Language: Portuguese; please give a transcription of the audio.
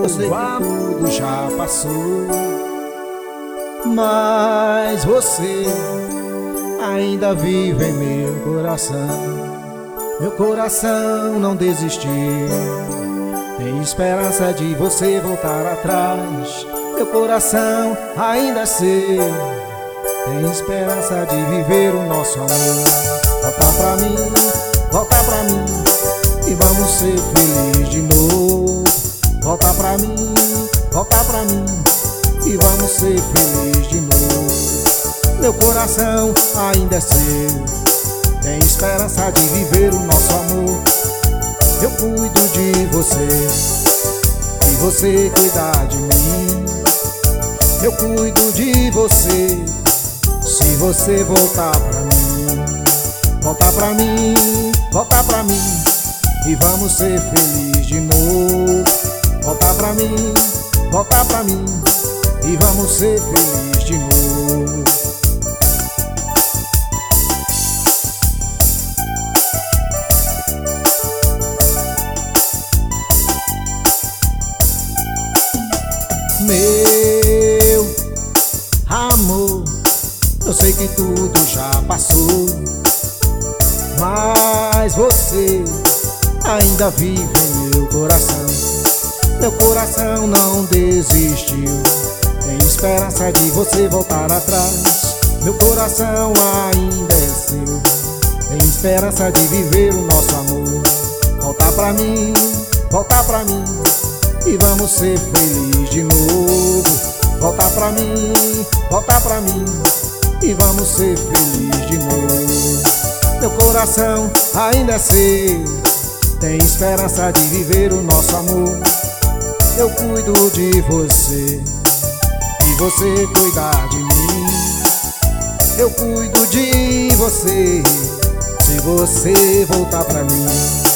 Eu sei que tudo já passou, mas você ainda vive em meu coração. Meu coração não desistiu, tem esperança de você voltar atrás. Meu coração ainda é seu, tem esperança de viver o nosso amor. Volta pra mim, e vamos ser felizes de novo. Volta pra mim, e vamos ser felizes de novo. Meu coração ainda é seu, tem esperança de viver o nosso amor. Eu cuido de você, e você cuidar de mim. Eu cuido de você, se você voltar pra mim. Volta pra mim, e vamos ser felizes de novo. Volta pra mim, e vamos ser felizes de novo. Meu amor, eu sei que tudo já passou, mas você ainda vive em meu coração. Meu coração não desistiu, tem esperança de você voltar atrás. Meu coração ainda é seu, tem esperança de viver o nosso amor. Volta pra mim, e vamos ser felizes de novo. Volta pra mim, e vamos ser felizes de novo. Meu coração ainda é seu, tem esperança de viver o nosso amor. Eu cuido de você, e você cuidar de mim. Eu cuido de você, se você voltar pra mim.